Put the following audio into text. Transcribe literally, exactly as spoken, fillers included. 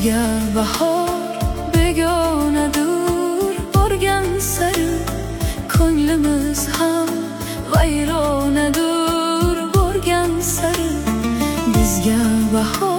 bizga bahor begonadur. Borgan sari ko'nglimiz ham vayronadur. Borgan sari bizga bahor